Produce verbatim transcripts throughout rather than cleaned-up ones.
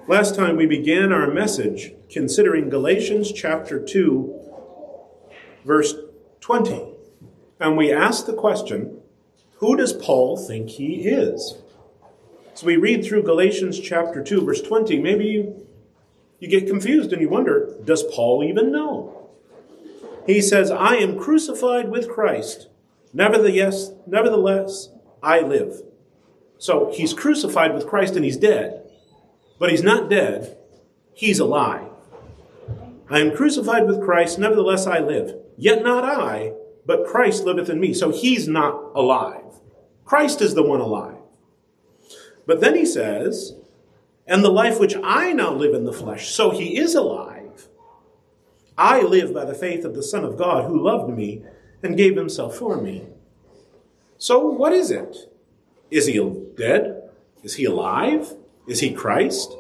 Last time we began our message considering Galatians chapter two, verse twenty. And we asked the question, who does Paul think he is? So we read through Galatians chapter two, verse twenty. Maybe you, you get confused and you wonder, does Paul even know? He says, I am crucified with Christ. Nevertheless, nevertheless, I live. So he's crucified with Christ and he's dead. But he's not dead. He's alive. I am crucified with Christ. Nevertheless, I live. Yet not I, but Christ liveth in me. So he's not alive. Christ is the one alive. But then he says, and the life which I now live in the flesh. So he is alive. I live by the faith of the Son of God who loved me and gave himself for me. So what is it? Is he dead? Is he alive? Is he Christ?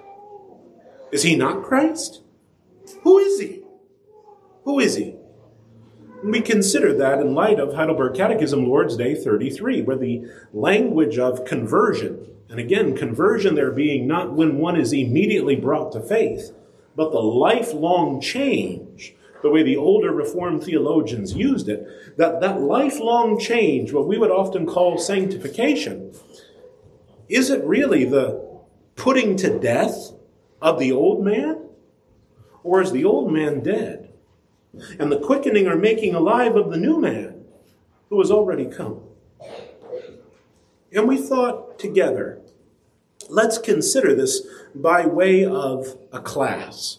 Is he not Christ? Who is he? Who is he? We consider that in light of Heidelberg Catechism, Lord's Day thirty-three, where the language of conversion, and again, conversion there being not when one is immediately brought to faith, but the lifelong change, the way the older Reformed theologians used it, that that lifelong change, what we would often call sanctification, is it really the putting to death of the old man? Or is the old man dead? And the quickening or making alive of the new man who has already come. And we thought together, let's consider this by way of a class.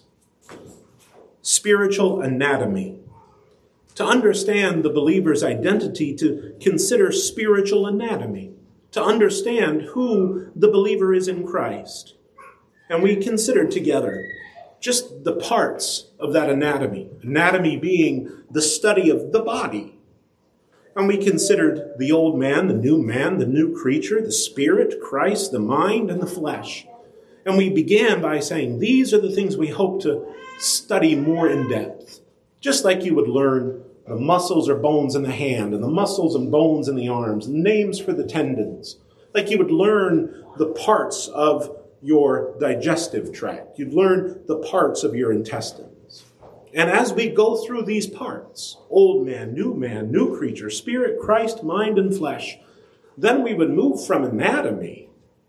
Spiritual anatomy. To understand the believer's identity, to consider spiritual anatomy. To understand who the believer is in Christ. And we considered together just the parts of that anatomy. Anatomy being the study of the body. And we considered the old man, the new man, the new creature, the spirit, Christ, the mind, and the flesh. And we began by saying these are the things we hope to study more in depth. Just like you would learn the muscles or bones in the hand, and the muscles and bones in the arms, and names for the tendons. Like you would learn the parts of your digestive tract. You'd learn the parts of your intestines. And as we go through these parts, old man, new man, new creature, spirit, Christ, mind, and flesh, then we would move from anatomy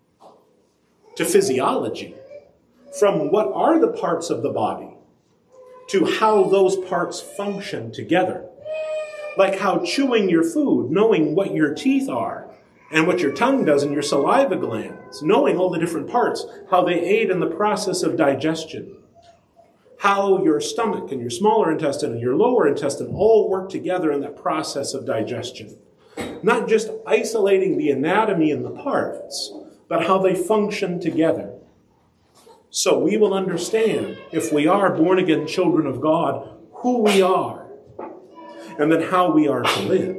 to physiology, from what are the parts of the body, to how those parts function together. Like how chewing your food, knowing what your teeth are, and what your tongue does and your saliva glands, knowing all the different parts, how they aid in the process of digestion. How your stomach and your smaller intestine and your lower intestine all work together in that process of digestion. Not just isolating the anatomy and the parts, but how they function together. So we will understand, if we are born-again children of God, who we are, and then how we are to live.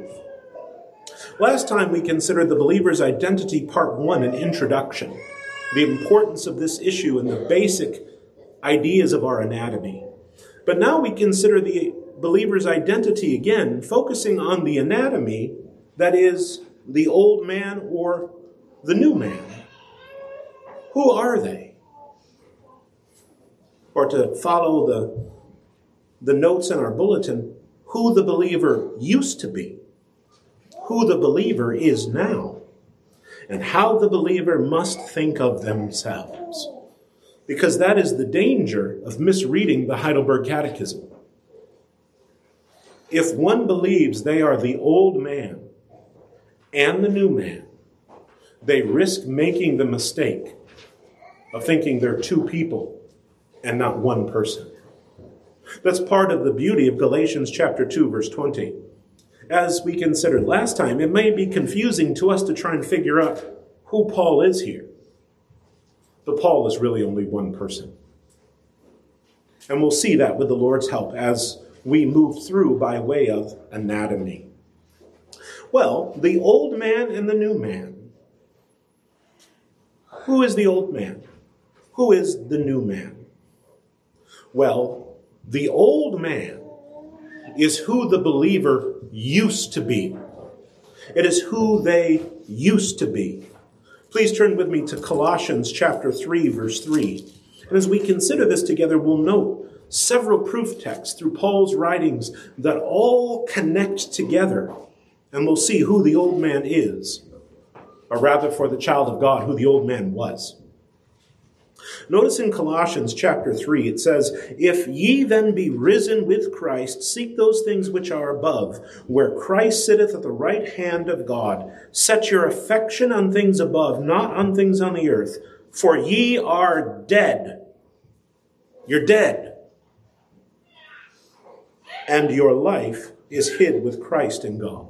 Last time we considered the believer's identity, part one, an introduction, the importance of this issue and the basic ideas of our anatomy. But now we consider the believer's identity again, focusing on the anatomy, that is, the old man or the new man. Who are they? Or to follow the, the notes in our bulletin, who the believer used to be. Who the believer is now, and how the believer must think of themselves. Because that is the danger of misreading the Heidelberg Catechism. If one believes they are the old man and the new man, they risk making the mistake of thinking they're two people and not one person. That's part of the beauty of Galatians chapter two, verse twenty. As we considered last time, it may be confusing to us to try and figure out who Paul is here. But Paul is really only one person. And we'll see that with the Lord's help as we move through by way of anatomy. Well, the old man and the new man. Who is the old man? Who is the new man? Well, the old man is who the believer used to be. It is who they used to be. Please turn with me to Colossians chapter three, verse three. And as we consider this together, we'll note several proof texts through Paul's writings that all connect together. And we'll see who the old man is, or rather for the child of God, who the old man was. Notice in Colossians chapter three, it says, "If ye then be risen with Christ, seek those things which are above, where Christ sitteth at the right hand of God. Set your affection on things above, not on things on the earth. For ye are dead." You're dead. "And your life is hid with Christ in God."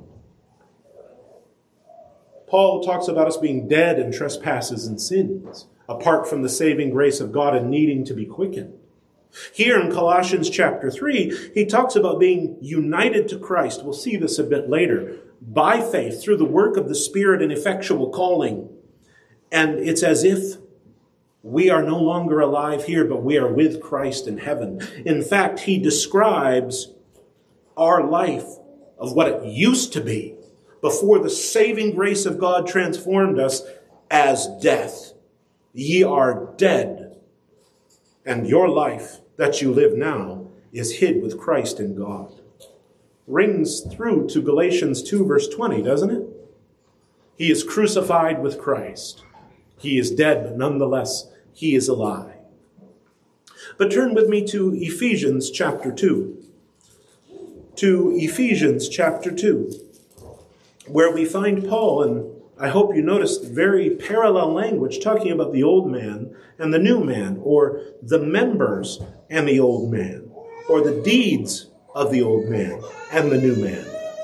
Paul talks about us being dead in trespasses and sins, apart from the saving grace of God and needing to be quickened. Here in Colossians chapter three, he talks about being united to Christ. We'll see this a bit later. By faith, through the work of the Spirit and effectual calling. And it's as if we are no longer alive here, but we are with Christ in heaven. In fact, he describes our life of what it used to be before the saving grace of God transformed us as death. Ye are dead, and your life that you live now is hid with Christ in God. Rings through to Galatians two, verse twenty, doesn't it? He is crucified with Christ. He is dead, but nonetheless, he is alive. But turn with me to Ephesians chapter two. To Ephesians chapter two, where we find Paul, and I hope you noticed very parallel language talking about the old man and the new man, or the members and the old man, or the deeds of the old man and the new man.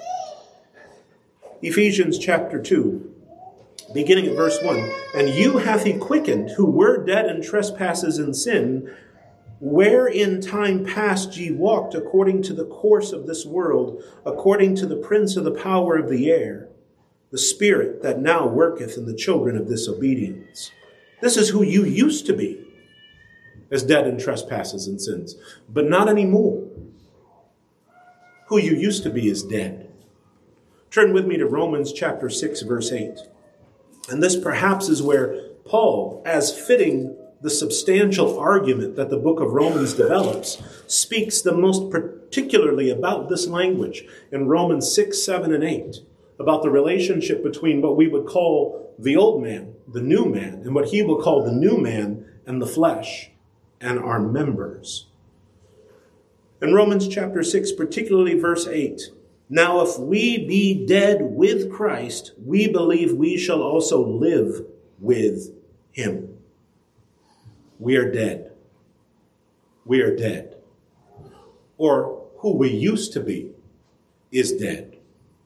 Ephesians chapter two, beginning at verse one. "And you hath he quickened, who were dead in trespasses and sin, where in time past ye walked according to the course of this world, according to the prince of the power of the air, the spirit that now worketh in the children of disobedience." This is who you used to be, as dead in trespasses and sins, but not anymore. Who you used to be is dead. Turn with me to Romans chapter six, verse eight. And this perhaps is where Paul, as fitting the substantial argument that the book of Romans develops, speaks the most particularly about this language in Romans six, seven, and eight, about the relationship between what we would call the old man, the new man, and what he will call the new man and the flesh and our members. In Romans chapter six, particularly verse eight, "Now if we be dead with Christ, we believe we shall also live with him." We are dead. We are dead. Or who we used to be is dead.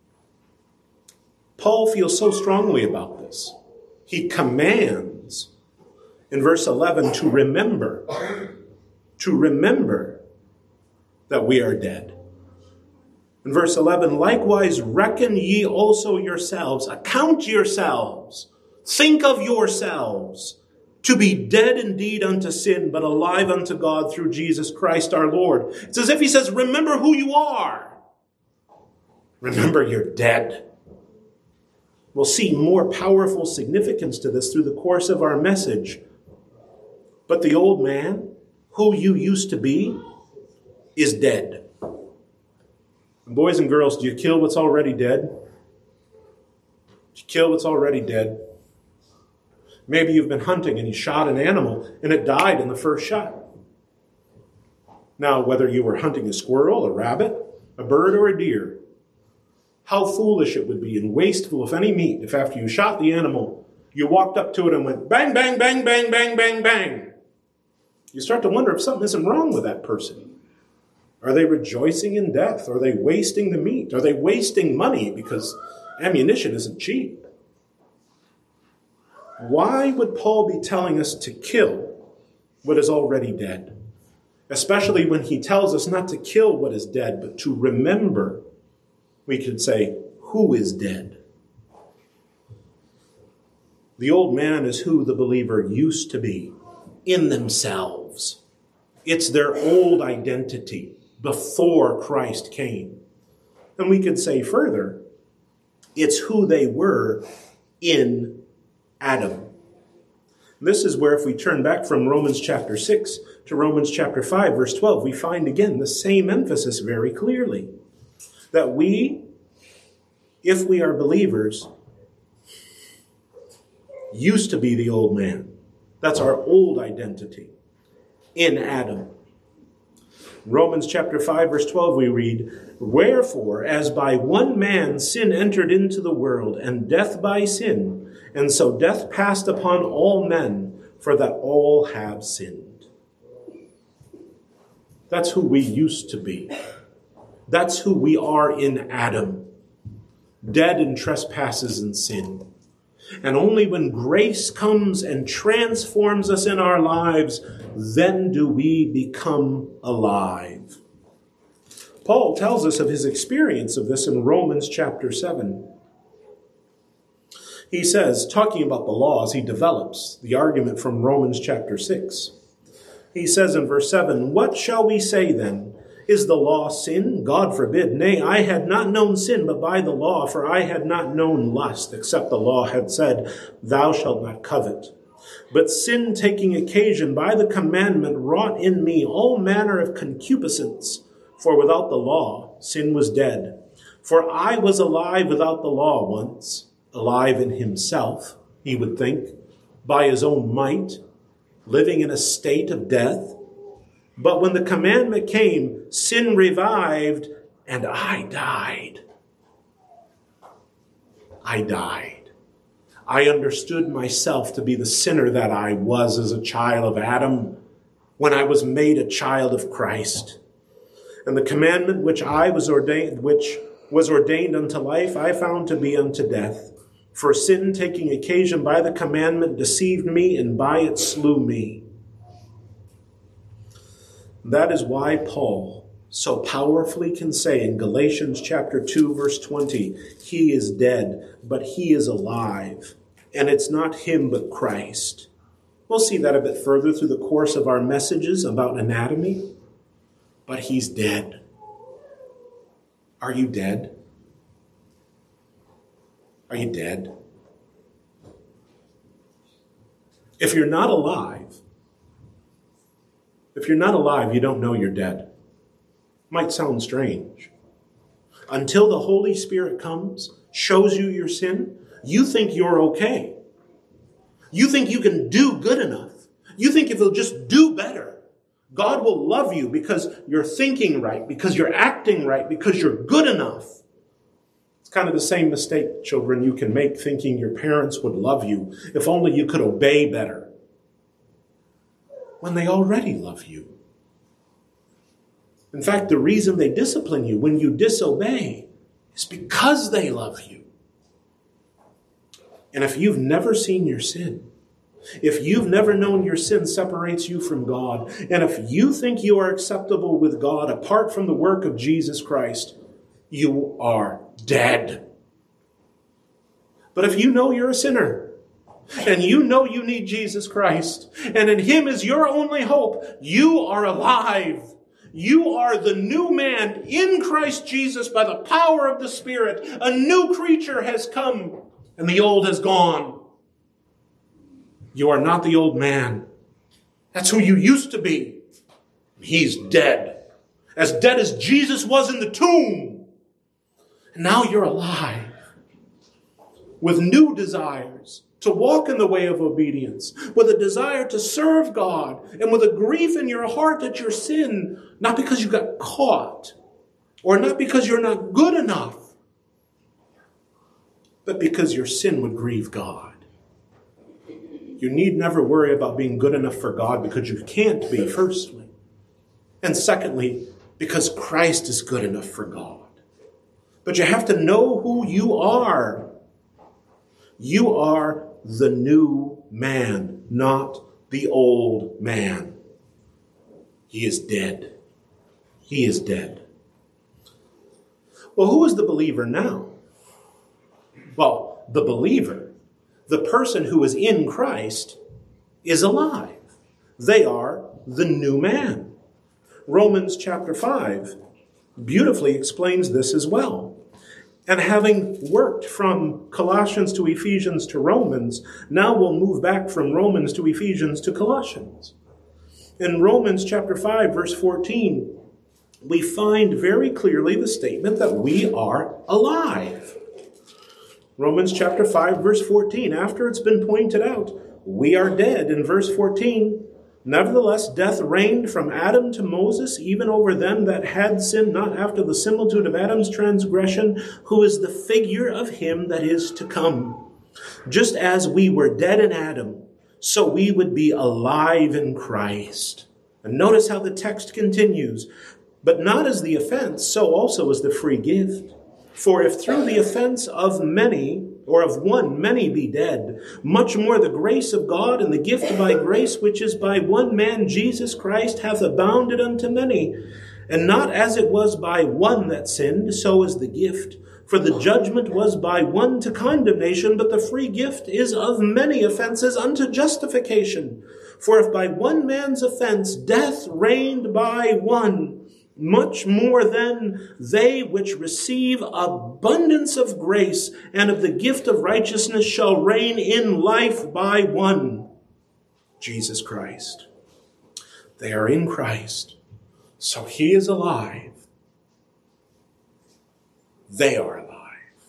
Paul feels so strongly about this. He commands in verse eleven to remember, to remember that we are dead. In verse eleven, "Likewise reckon ye also yourselves," account yourselves, think of yourselves, "to be dead indeed unto sin, but alive unto God through Jesus Christ our Lord." It's as if he says, remember who you are. Remember you're dead. We'll see more powerful significance to this through the course of our message. But the old man, who you used to be, is dead. And boys and girls, do you kill what's already dead? Do you kill what's already dead? Maybe you've been hunting and you shot an animal and it died in the first shot. Now, whether you were hunting a squirrel, a rabbit, a bird, or a deer, how foolish it would be and wasteful of any meat if after you shot the animal, you walked up to it and went bang, bang, bang, bang, bang, bang, bang. You start to wonder if something isn't wrong with that person. Are they rejoicing in death? Are they wasting the meat? Are they wasting money because ammunition isn't cheap? Why would Paul be telling us to kill what is already dead? Especially when he tells us not to kill what is dead, but to remember, we could say, who is dead. The old man is who the believer used to be in themselves. It's their old identity before Christ came. And we could say further, it's who they were in Adam. This is where, if we turn back from Romans chapter six to Romans chapter five, verse twelve, we find again the same emphasis very clearly. That we, if we are believers, used to be the old man. That's our old identity in Adam. Romans chapter five, verse twelve, we read, "Wherefore, as by one man sin entered into the world, and death by sin, and so death passed upon all men, for that all have sinned." That's who we used to be. That's who we are in Adam, dead in trespasses and sin. And only when grace comes and transforms us in our lives, then do we become alive. Paul tells us of his experience of this in Romans chapter seven. He says, talking about the laws, he develops the argument from Romans chapter six. He says in verse seven, "What shall we say then? Is the law sin? God forbid. Nay, I had not known sin but by the law, for I had not known lust, except the law had said, Thou shalt not covet. But sin, taking occasion by the commandment, wrought in me all manner of concupiscence. For without the law, sin was dead. For I was alive without the law once, alive in himself, he would think, by his own might, living in a state of death. But when the commandment came, sin revived, and I died. I died. I understood myself to be the sinner that I was as a child of Adam when I was made a child of Christ. And the commandment which I was ordained, which was ordained unto life, I found to be unto death. For sin, taking occasion by the commandment, deceived me, and by it slew me." That is why Paul so powerfully can say in Galatians chapter two, verse twenty, he is dead, but he is alive. And it's not him, but Christ. We'll see that a bit further through the course of our messages about anatomy. But he's dead. Are you dead? Are you dead? If you're not alive, If you're not alive, you don't know you're dead. Might sound strange. Until the Holy Spirit comes, shows you your sin, you think you're okay. You think you can do good enough. You think if you'll just do better, God will love you because you're thinking right, because you're acting right, because you're good enough. It's kind of the same mistake, children, you can make thinking your parents would love you if only you could obey better, when they already love you. In fact, the reason they discipline you when you disobey is because they love you. And if you've never seen your sin, if you've never known your sin separates you from God, and if you think you are acceptable with God apart from the work of Jesus Christ, you are dead. But if you know you're a sinner, and you know you need Jesus Christ, and in him is your only hope, you are alive. You are the new man in Christ Jesus by the power of the Spirit. A new creature has come, and the old has gone. You are not the old man. That's who you used to be. He's dead. As dead as Jesus was in the tomb. And now you're alive. With new desires. To walk in the way of obedience, with a desire to serve God, and with a grief in your heart at your sin, not because you got caught, or not because you're not good enough, but because your sin would grieve God. You need never worry about being good enough for God because you can't be, firstly. And secondly, because Christ is good enough for God. But you have to know who you are. You are the new man, not the old man. He is dead. He is dead. Well, who is the believer now? Well, the believer, the person who is in Christ, is alive. They are the new man. Romans chapter five beautifully explains this as well. And having worked from Colossians to Ephesians to Romans, now we'll move back from Romans to Ephesians to Colossians. In Romans chapter five, verse fourteen, we find very clearly the statement that we are alive. Romans chapter five, verse fourteen, after it's been pointed out, we are dead. In verse fourteen, nevertheless, death reigned from Adam to Moses, even over them that had sinned not after the similitude of Adam's transgression, who is the figure of him that is to come. Just as we were dead in Adam, so we would be alive in Christ. And notice how the text continues. But not as the offense, so also is the free gift. For if through the offense of many, or of one, many be dead, much more the grace of God and the gift by grace, which is by one man, Jesus Christ, hath abounded unto many. And not as it was by one that sinned, so is the gift. For the judgment was by one to condemnation, but the free gift is of many offenses unto justification. For if by one man's offense death reigned by one, much more then they which receive abundance of grace and of the gift of righteousness shall reign in life by one, Jesus Christ. They are in Christ, so he is alive. They are alive.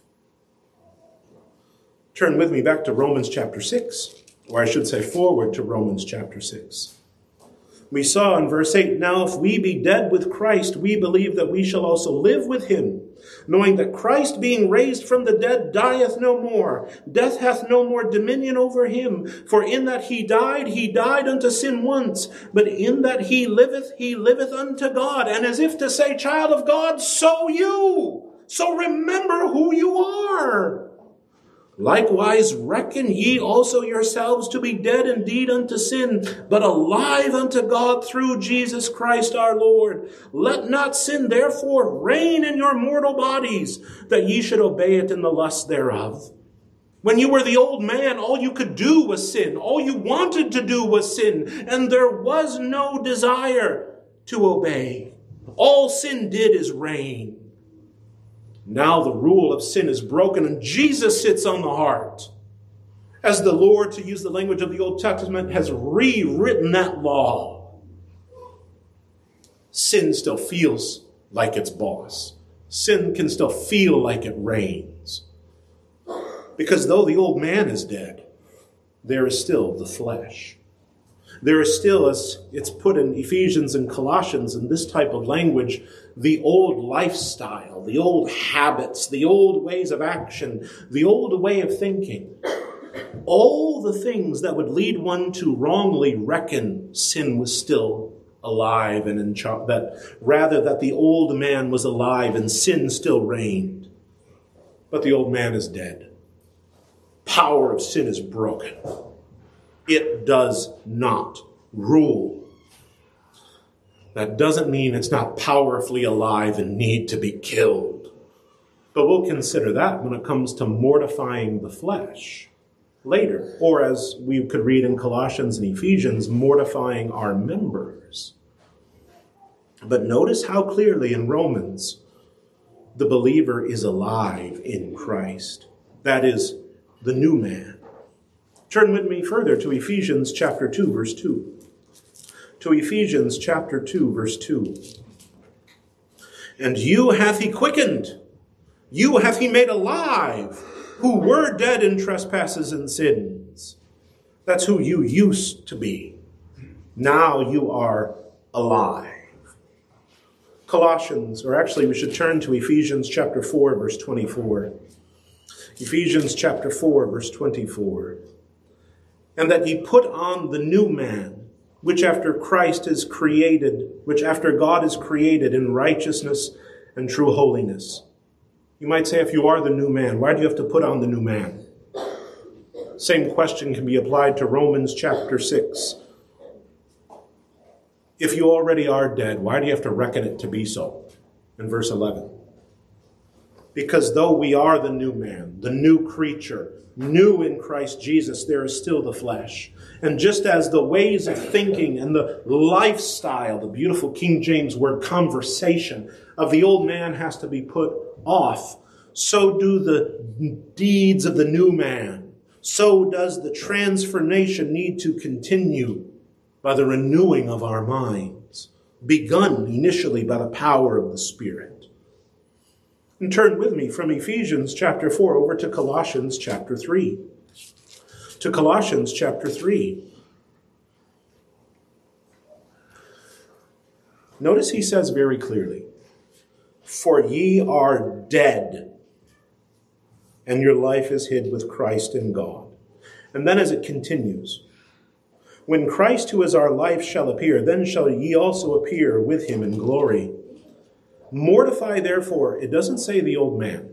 Turn with me back to Romans chapter six, or I should say forward to Romans chapter six. We saw in verse eight, now if we be dead with Christ, we believe that we shall also live with him, knowing that Christ being raised from the dead dieth no more. Death hath no more dominion over him. For in that he died, he died unto sin once. But in that he liveth, he liveth unto God. And as if to say, child of God, so you. So remember who you are. Likewise, reckon ye also yourselves to be dead indeed unto sin, but alive unto God through Jesus Christ our Lord. Let not sin therefore reign in your mortal bodies, that ye should obey it in the lust thereof. When you were the old man, all you could do was sin. All you wanted to do was sin, and there was no desire to obey. All sin did is reign. Now the rule of sin is broken and Jesus sits on the heart. As the Lord, to use the language of the Old Testament, has rewritten that law. Sin still feels like its boss. Sin can still feel like it reigns. Because though the old man is dead, there is still the flesh. There is still, as it's put in Ephesians and Colossians in this type of language, the old lifestyle, the old habits, the old ways of action, the old way of thinking. All the things that would lead one to wrongly reckon sin was still alive and in charge, that rather that the old man was alive and sin still reigned. But the old man is dead. Power of sin is broken. It does not rule. That doesn't mean it's not powerfully alive and need to be killed. But we'll consider that when it comes to mortifying the flesh later. Or as we could read in Colossians and Ephesians, mortifying our members. But notice how clearly in Romans the believer is alive in Christ. That is the new man. Turn with me further to Ephesians chapter two, verse two. To Ephesians chapter two, verse two. And you hath he quickened, you hath he made alive, who were dead in trespasses and sins. That's who you used to be. Now you are alive. Colossians, or actually we should turn to Ephesians chapter four, verse twenty-four. Ephesians chapter four, verse twenty-four. And that ye put on the new man, which after Christ is created, which after God is created in righteousness and true holiness. You might say, if you are the new man, why do you have to put on the new man? Same question can be applied to Romans chapter six. If you already are dead, why do you have to reckon it to be so? In verse eleven. Because though we are the new man, the new creature, new in Christ Jesus, there is still the flesh. And just as the ways of thinking and the lifestyle, the beautiful King James word conversation of the old man has to be put off, so do the deeds of the new man. So does the transformation need to continue by the renewing of our minds, begun initially by the power of the Spirit. And turn with me from Ephesians chapter four over to Colossians chapter three. To Colossians chapter three. Notice he says very clearly, "For ye are dead, and your life is hid with Christ in God." And then as it continues, "When Christ, who is our life, shall appear, then shall ye also appear with him in glory. Mortify therefore," it doesn't say the old man.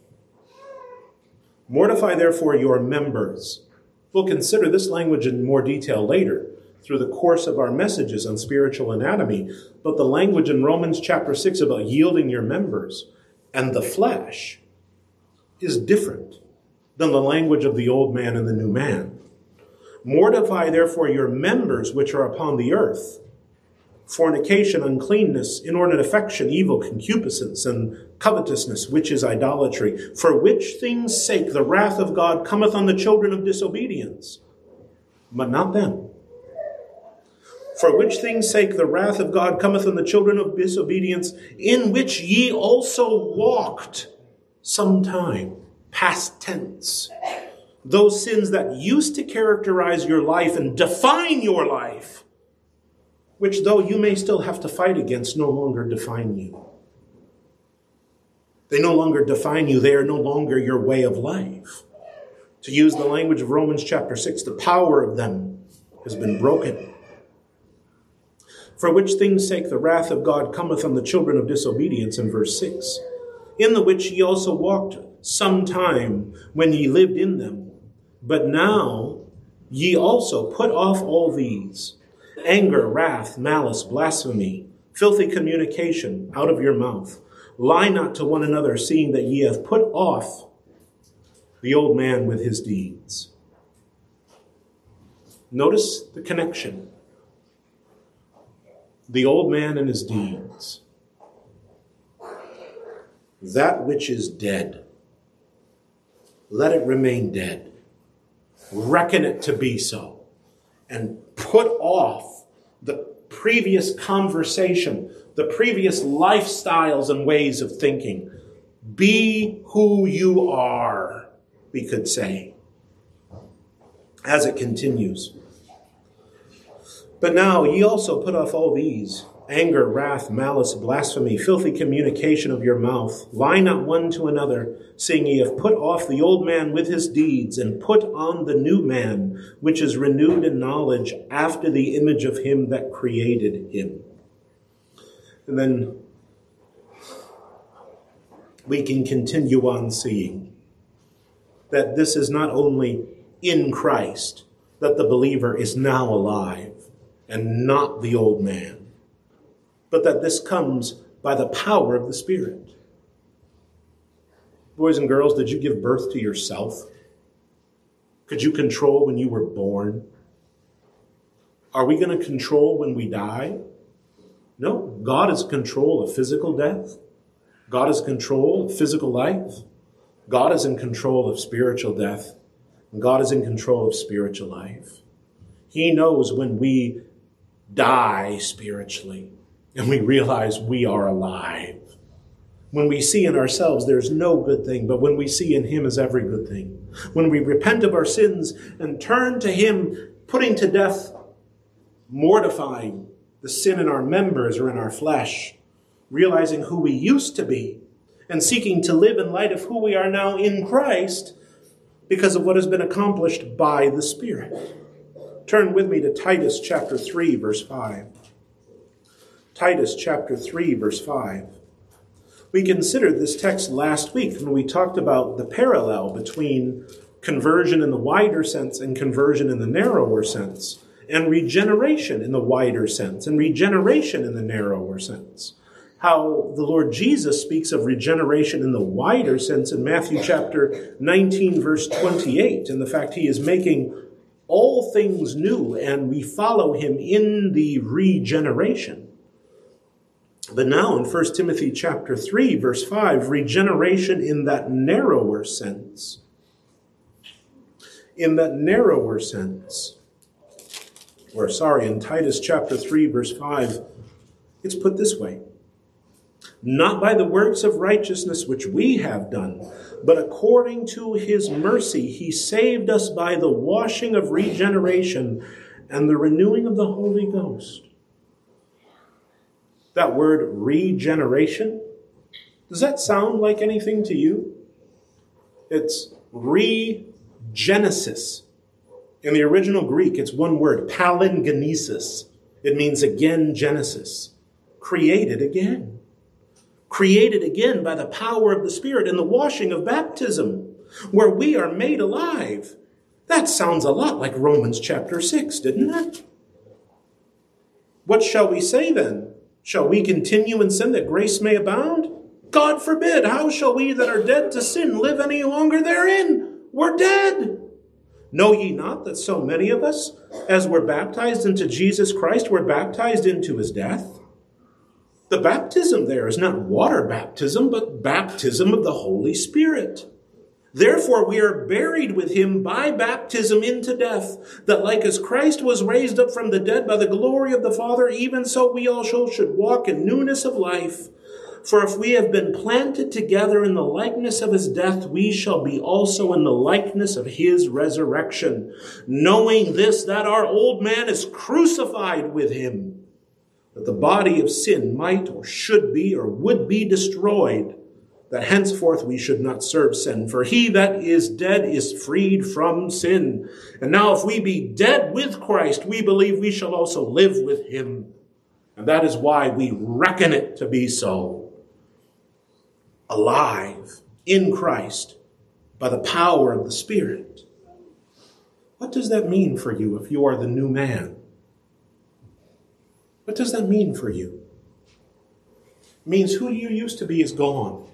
"Mortify therefore your members." We'll consider this language in more detail later through the course of our messages on spiritual anatomy. But the language in Romans chapter six about yielding your members and the flesh is different than the language of the old man and the new man. "Mortify therefore your members which are upon the earth, fornication, uncleanness, inordinate affection, evil, concupiscence, and covetousness, which is idolatry, for which things' sake the wrath of God cometh on the children of disobedience, but not them. For which things' sake the wrath of God cometh on the children of disobedience, in which ye also walked sometime," past tense. Those sins that used to characterize your life and define your life, which though you may still have to fight against, no longer define you. They no longer define you. They are no longer your way of life. To use the language of Romans chapter six, the power of them has been broken. "For which things' sake the wrath of God cometh on the children of disobedience," in verse six, "in the which ye also walked sometime when ye lived in them. But now ye also put off all these: anger, wrath, malice, blasphemy, filthy communication out of your mouth. Lie not to one another, seeing that ye have put off the old man with his deeds." Notice the connection. The old man and his deeds. That which is dead, let it remain dead. Reckon it to be so. And put off the previous conversation, the previous lifestyles and ways of thinking. Be who you are, we could say. As it continues. "But now ye also put off all these: anger, wrath, malice, blasphemy, filthy communication of your mouth. Lie not one to another, seeing ye have put off the old man with his deeds, and put on the new man, which is renewed in knowledge after the image of him that created him." And then we can continue on seeing that this is not only in Christ that the believer is now alive, and not the old man, but that this comes by the power of the Spirit. Boys and girls, did you give birth to yourself? Could you control when you were born? Are we going to control when we die? No. God is in control of physical death. God is in control of physical life. God is in control of spiritual death. And God is in control of spiritual life. He knows when we die spiritually and we realize we are alive. When we see in ourselves there's no good thing, but when we see in him is every good thing. When we repent of our sins and turn to him, putting to death, mortifying the sin in our members or in our flesh, realizing who we used to be and seeking to live in light of who we are now in Christ because of what has been accomplished by the Spirit. Turn with me to Titus chapter three, verse five. Titus chapter three, verse five. We considered this text last week when we talked about the parallel between conversion in the wider sense and conversion in the narrower sense, and regeneration in the wider sense and regeneration in the narrower sense. How the Lord Jesus speaks of regeneration in the wider sense in Matthew chapter nineteen, verse twenty-eight, and the fact he is making all things new, and we follow him in the regeneration. But now in First Timothy chapter three, verse five, regeneration in that narrower sense. In that narrower sense. Or sorry, in Titus chapter three, verse five, it's put this way. Not by the works of righteousness which we have done, but according to his mercy, he saved us by the washing of regeneration and the renewing of the Holy Ghost. That word regeneration, does that sound like anything to you? It's regenesis. In the original Greek, it's one word, palingenesis. It means again Genesis. Created again. Created again by the power of the Spirit in the washing of baptism, where we are made alive. That sounds a lot like Romans chapter six, didn't it? What shall we say then? Shall we continue in sin that grace may abound? God forbid. How shall we that are dead to sin live any longer therein? We're dead. Know ye not that so many of us, as were baptized into Jesus Christ, were baptized into his death? The baptism there is not water baptism, but baptism of the Holy Spirit. Therefore we are buried with him by baptism into death, that like as Christ was raised up from the dead by the glory of the Father, even so we also should walk in newness of life. For if we have been planted together in the likeness of his death, we shall be also in the likeness of his resurrection, knowing this, that our old man is crucified with him, that the body of sin might or should be or would be destroyed, that henceforth we should not serve sin. For he that is dead is freed from sin. And now if we be dead with Christ, we believe we shall also live with him. And that is why we reckon it to be so. Alive in Christ by the power of the Spirit. What does that mean for you if you are the new man? What does that mean for you? It means who you used to be is gone.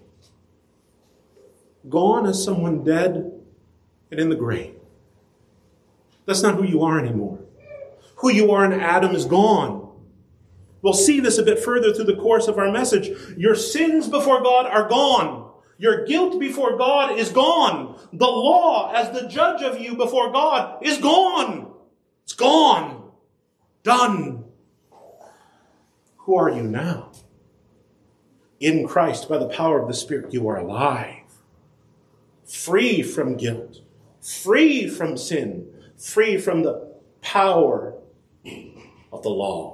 Gone as someone dead and in the grave. That's not who you are anymore. Who you are in Adam is gone. We'll see this a bit further through the course of our message. Your sins before God are gone. Your guilt before God is gone. The law as the judge of you before God is gone. It's gone. Done. Who are you now? In Christ, by the power of the Spirit, you are alive. Free from guilt. Free from sin. Free from the power of the law.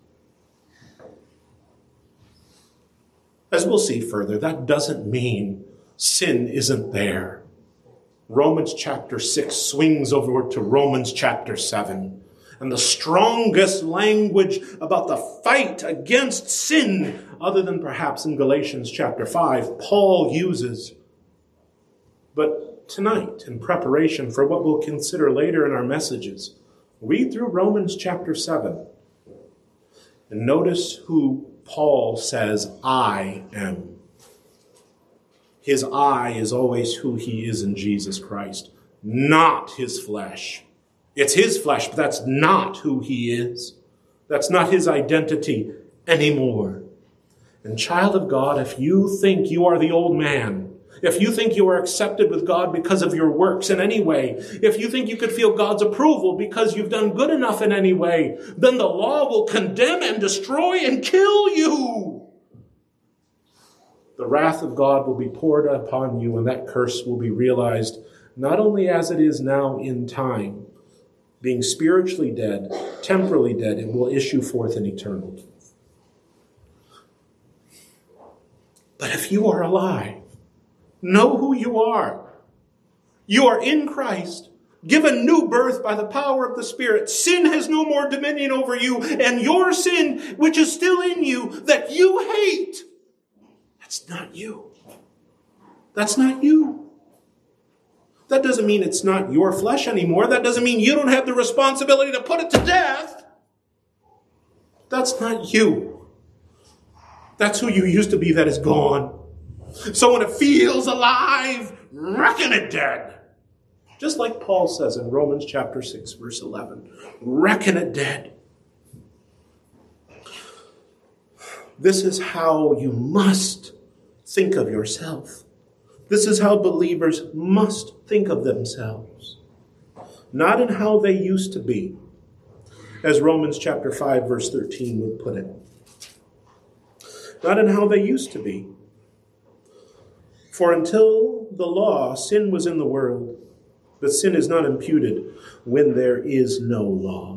As we'll see further, that doesn't mean sin isn't there. Romans chapter six swings over to Romans chapter seven. And the strongest language about the fight against sin, other than perhaps in Galatians chapter five, Paul uses. But tonight, in preparation for what we'll consider later in our messages, read through Romans chapter seven and notice who Paul says, I am. His I is always who he is in Jesus Christ, not his flesh. It's his flesh, but that's not who he is. That's not his identity anymore. And child of God, if you think you are the old man, if you think you are accepted with God because of your works in any way, if you think you could feel God's approval because you've done good enough in any way, then the law will condemn and destroy and kill you. The wrath of God will be poured upon you, and that curse will be realized not only as it is now in time, being spiritually dead, temporally dead, it will issue forth in eternity. But if you are alive, know who you are. You are in Christ, given new birth by the power of the Spirit. Sin has no more dominion over you, and your sin, which is still in you, that you hate, that's not you. That's not you. That doesn't mean it's not your flesh anymore. That doesn't mean you don't have the responsibility to put it to death. That's not you. That's who you used to be that is gone. So when it feels alive, reckon it dead. Just like Paul says in Romans chapter six, verse eleven. Reckon it dead. This is how you must think of yourself. This is how believers must think of themselves. Not in how they used to be, as Romans chapter five, verse thirteen would put it. Not in how they used to be. For until the law, sin was in the world, but sin is not imputed when there is no law.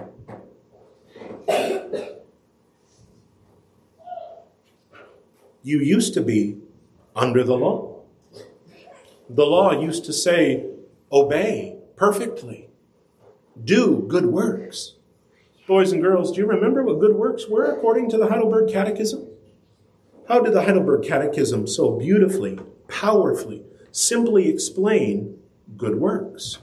You used to be under the law. The law used to say, obey perfectly. Do good works. Boys and girls, do you remember what good works were according to the Heidelberg Catechism? How did the Heidelberg Catechism so beautifully, powerfully, simply explain good works?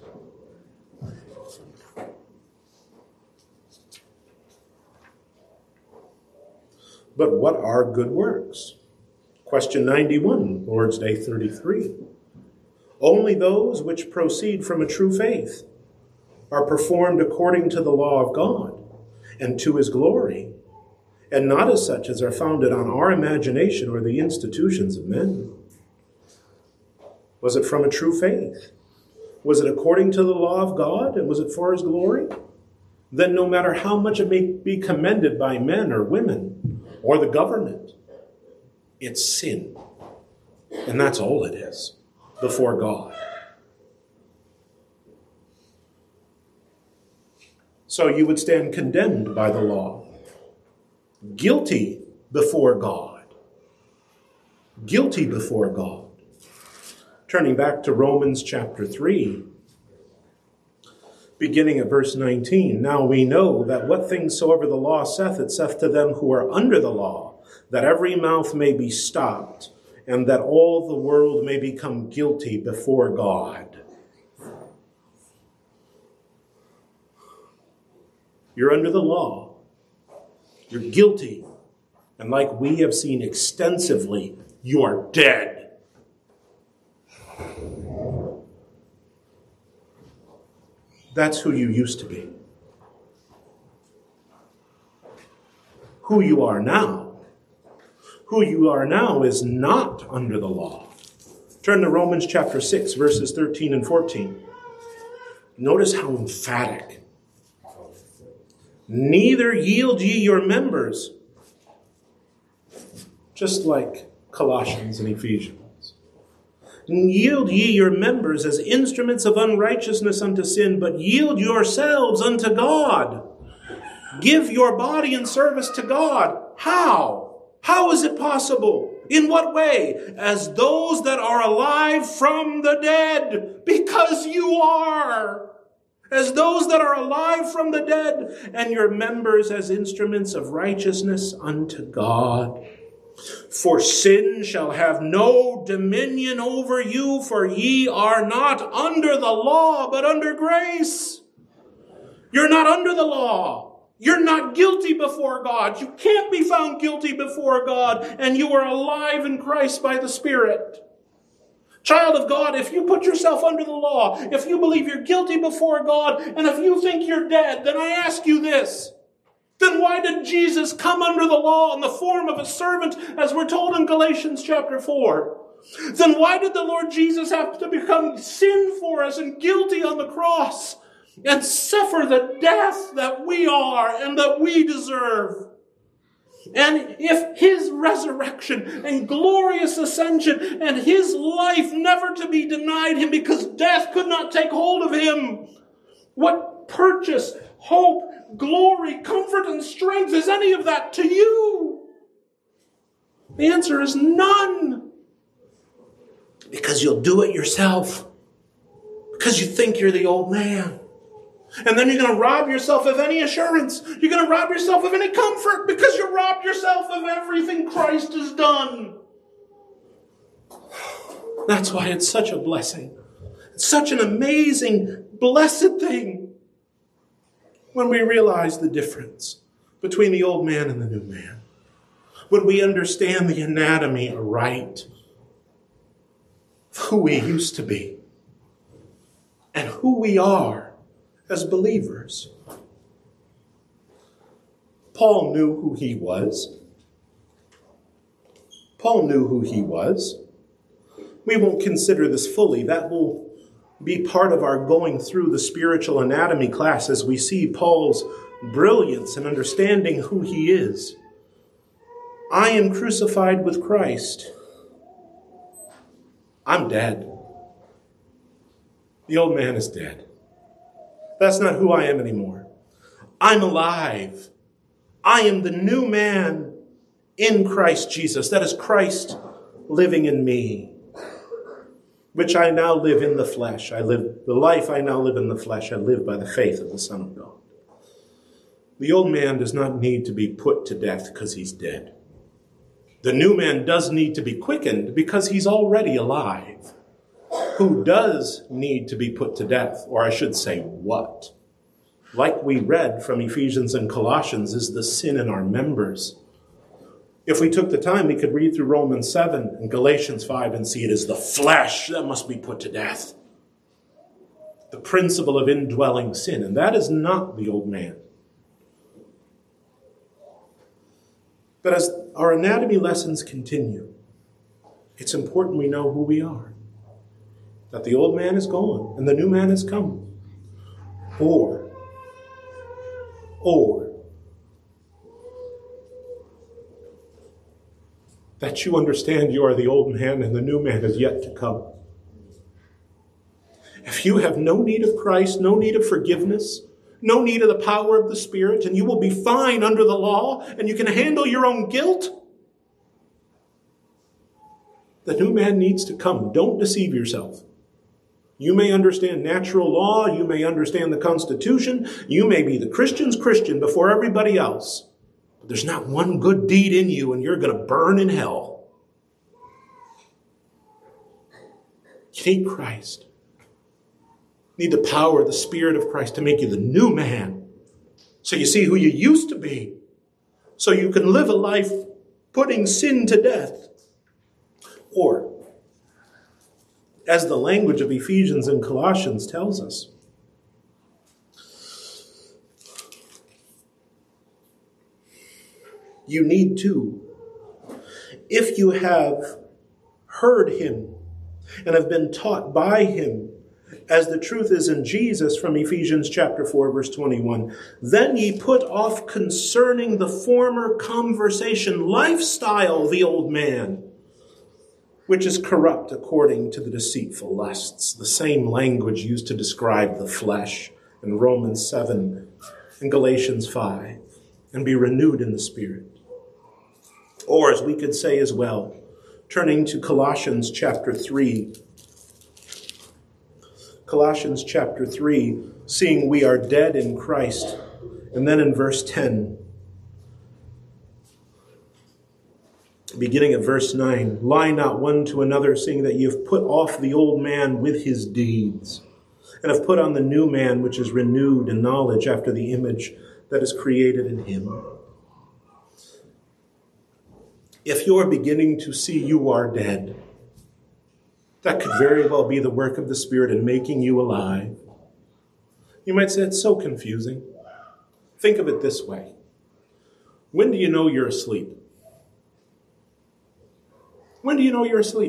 But what are good works? Question ninety-one, Lord's Day thirty-three. Only those which proceed from a true faith are performed according to the law of God and to his glory, and not as such as are founded on our imagination or the institutions of men. Was it from a true faith? Was it according to the law of God, and was it for his glory? Then no matter how much it may be commended by men or women or the government, it's sin. And that's all it is before God. So you would stand condemned by the law, guilty before God. Guilty before God. Turning back to Romans chapter three, beginning at verse nineteen. Now we know that what things soever the law saith, it saith to them who are under the law, that every mouth may be stopped, and that all the world may become guilty before God. You're under the law. You're guilty. And like we have seen extensively, you are dead. That's who you used to be. Who you are now. Who you are now is not under the law. Turn to Romans chapter six, verses thirteen and fourteen. Notice how emphatic. Neither yield ye your members, just like Colossians and Ephesians. Yield ye your members as instruments of unrighteousness unto sin, but yield yourselves unto God. Give your body in service to God. How? How is it possible? In what way? As those that are alive from the dead, because you are. As those that are alive from the dead, and your members as instruments of righteousness unto God. For sin shall have no dominion over you, for ye are not under the law, but under grace. You're not under the law. You're not guilty before God. You can't be found guilty before God, and you are alive in Christ by the Spirit. Child of God, if you put yourself under the law, if you believe you're guilty before God, and if you think you're dead, then I ask you this. Then why did Jesus come under the law in the form of a servant, as we're told in Galatians chapter four? Then why did the Lord Jesus have to become sin for us and guilty on the cross and suffer the death that we are and that we deserve? And if his resurrection and glorious ascension and his life never to be denied him because death could not take hold of him, what purchase, hope, glory, comfort, and strength is any of that to you? The answer is none. Because you'll do it yourself. Because you think you're the old man. And then you're going to rob yourself of any assurance. You're going to rob yourself of any comfort because you robbed yourself of everything Christ has done. That's why it's such a blessing. It's such an amazing, blessed thing when we realize the difference between the old man and the new man. When we understand the anatomy aright of who we used to be and who we are as believers. Paul knew who he was. Paul knew who he was. We won't consider this fully. That will be part of our going through the spiritual anatomy class as we see Paul's brilliance in understanding who he is. I am crucified with Christ. I'm dead. The old man is dead. That's not who I am anymore. I'm alive. I am the new man in Christ Jesus. That is Christ living in me, which I now live in the flesh. I live the life I now live in the flesh. I live by the faith of the Son of God. The old man does not need to be put to death because he's dead. The new man does need to be quickened because he's already alive. Who does need to be put to death, or I should say what? Like we read from Ephesians and Colossians, is the sin in our members. If we took the time, we could read through Romans seven and Galatians five and see it as the flesh that must be put to death. The principle of indwelling sin, and that is not the old man. But as our anatomy lessons continue, it's important we know who we are. That the old man is gone and the new man has come. Or, or, that you understand you are the old man and the new man is yet to come. If you have no need of Christ, no need of forgiveness, no need of the power of the Spirit, and you will be fine under the law, and you can handle your own guilt, the new man needs to come. Don't deceive yourself. You may understand natural law, you may understand the Constitution, you may be the Christian's Christian before everybody else, but there's not one good deed in you and you're going to burn in hell. You need Christ. You need the power of the Spirit of Christ to make you the new man. So you see who you used to be. So you can live a life putting sin to death. Or, as the language of Ephesians and Colossians tells us, you need to, if you have heard him and have been taught by him, as the truth is in Jesus from Ephesians chapter four, verse twenty-one, then ye put off concerning the former conversation, lifestyle, the old man, which is corrupt according to the deceitful lusts. The same language used to describe the flesh in Romans seven and Galatians five, and be renewed in the Spirit. Or, as we could say as well, turning to Colossians chapter three, Colossians chapter three, seeing we are dead in Christ. And then in verse ten, beginning at verse nine, lie not one to another, seeing that you have put off the old man with his deeds, and have put on the new man, which is renewed in knowledge after the image that is created in him. If you're beginning to see you are dead, that could very well be the work of the Spirit in making you alive. You might say, it's so confusing. Think of it this way. When do you know you're asleep? When do you know you're asleep?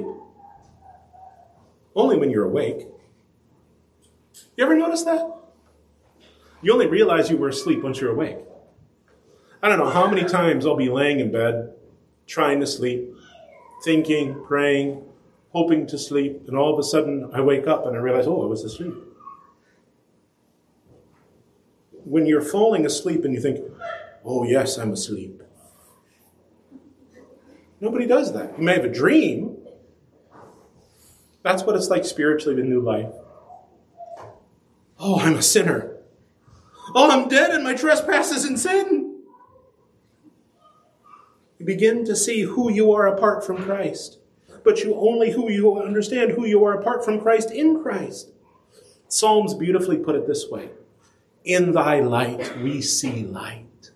Only when you're awake. You ever notice that? You only realize you were asleep once you're awake. I don't know how many times I'll be laying in bed, trying to sleep, thinking, praying, hoping to sleep, and all of a sudden I wake up and I realize, oh, I was asleep. When you're falling asleep and you think, oh, yes, I'm asleep. Nobody does that. You may have a dream. That's what it's like spiritually with new life. Oh, I'm a sinner. Oh, I'm dead in my trespasses and sin. You begin to see who you are apart from Christ. But you only who you understand who you are apart from Christ in Christ. Psalms beautifully put it this way. In thy light we see light.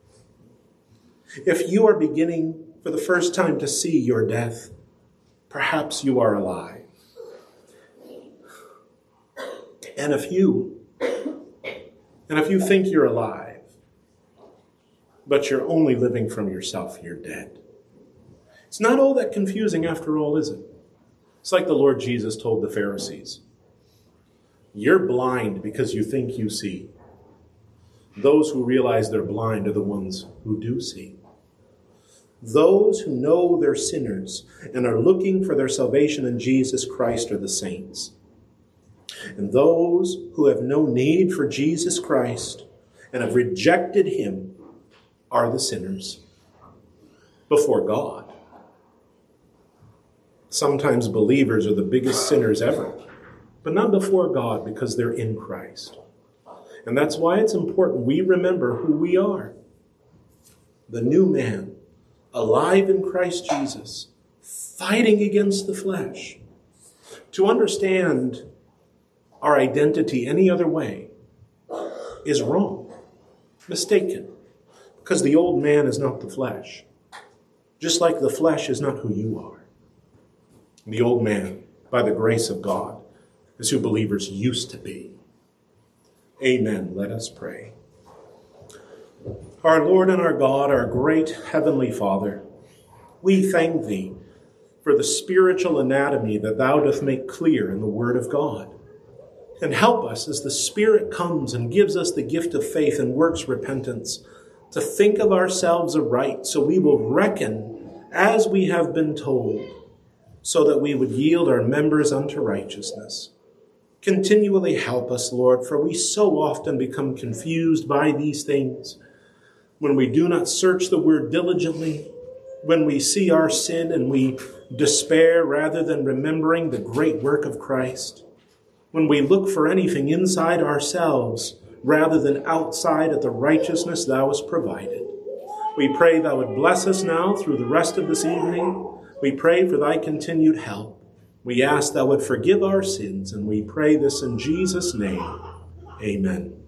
If you are beginning for the first time to see your death, perhaps you are alive. And if you, and if you think you're alive, but you're only living from yourself, you're dead. It's not all that confusing after all, is it? It's like the Lord Jesus told the Pharisees. You're blind because you think you see. Those who realize they're blind are the ones who do see. Those who know they're sinners and are looking for their salvation in Jesus Christ are the saints. And those who have no need for Jesus Christ and have rejected him are the sinners before God. Sometimes believers are the biggest sinners ever, but not before God because they're in Christ. And that's why it's important we remember who we are. The new man, alive in Christ Jesus, fighting against the flesh. To understand our identity any other way is wrong, mistaken, because the old man is not the flesh, just like the flesh is not who you are. The old man, by the grace of God, is who believers used to be. Amen. Let us pray. Our Lord and our God, our great heavenly Father, we thank thee for the spiritual anatomy that thou dost make clear in the Word of God. And help us as the Spirit comes and gives us the gift of faith and works repentance to think of ourselves aright so we will reckon as we have been told, so that we would yield our members unto righteousness. Continually help us, Lord, for we so often become confused by these things when we do not search the Word diligently, when we see our sin and we despair rather than remembering the great work of Christ, when we look for anything inside ourselves rather than outside of the righteousness thou hast provided. We pray thou would bless us now through the rest of this evening. We pray for thy continued help. We ask thou would forgive our sins, and we pray this in Jesus' name. Amen.